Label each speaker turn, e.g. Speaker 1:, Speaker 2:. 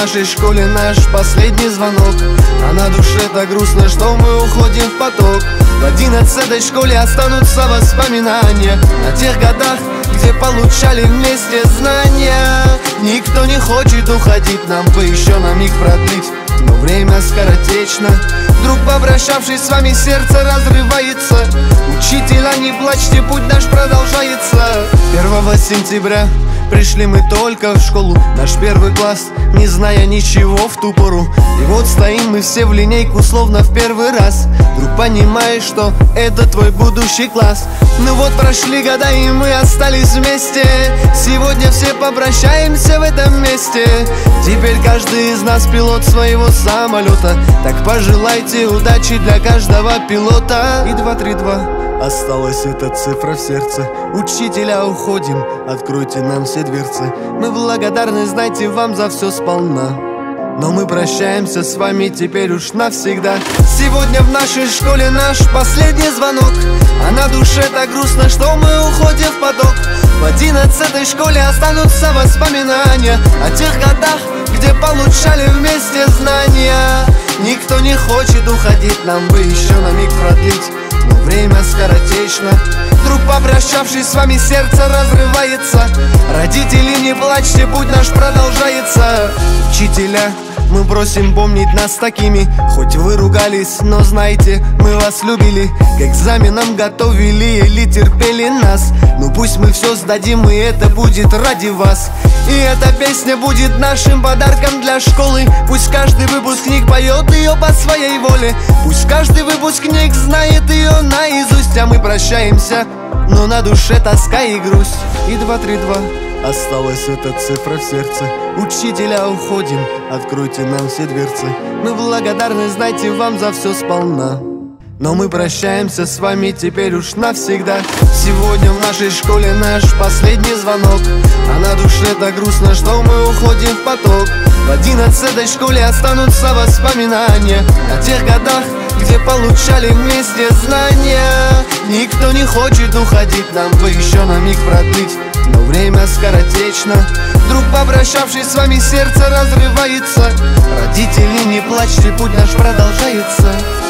Speaker 1: нашей школе наш последний звонок, а на душе так грустно, что мы уходим в поток. В 11-й школе останутся воспоминания о тех годах, где получали вместе знания. Никто не хочет уходить, нам бы еще на миг продлить, но время скоротечно. Вдруг, попрощавшись с вами, сердце разрывается. Учителя, не плачьте, путь наш продолжается. 1 сентября пришли мы только в школу, наш первый класс, не зная ничего в ту пору. И вот стоим мы все в линейку, словно в первый раз. Вдруг понимаешь, что это твой будущий класс. Ну вот прошли года, и мы остались вместе. Сегодня все попрощаемся в этом месте. Теперь каждый из нас пилот своего самолета. Так пожелайте удачи для каждого пилота. И 232 осталась эта цифра в сердце. Учителя, уходим, откройте нам все дверцы. Мы благодарны, знайте, вам за все сполна. Но мы прощаемся с вами теперь уж навсегда. Сегодня в нашей школе наш последний звонок, а на душе так грустно, что мы уходим в поток. В 11-й школе останутся воспоминания о тех годах, где получали вместе знания. Никто не хочет уходить, нам бы еще на миг продлить, но время скоротечно. Вдруг, попрощавшись с вами, сердце разрывается. Родители, не плачьте, путь наш продолжается. Учителя, мы просим помнить нас такими. Хоть вы ругались, но знайте, мы вас любили. К экзаменам готовили или терпели нас. Ну пусть мы все сдадим, и это будет ради вас. И эта песня будет нашим подарком для школы. Пусть каждый выпускник поет ее по своей воле. Пусть каждый выпускник знает ее наизусть. А мы прощаемся, но на душе тоска и грусть. И 232 осталась эта цифра в сердце. Учителя, уходим, откройте нам все дверцы. Мы благодарны, знайте, вам за все сполна. Но мы прощаемся с вами теперь уж навсегда. Сегодня в нашей школе наш последний звонок, а на душе так грустно, что мы уходим в поток. В 11-й школе останутся воспоминания о тех годах, где получали вместе знания. Никто не хочет уходить, нам бы еще на миг продлить, но время скоротечно. Вдруг, попрощавшись с вами, сердце разрывается. Родители, не плачьте, путь наш продолжается.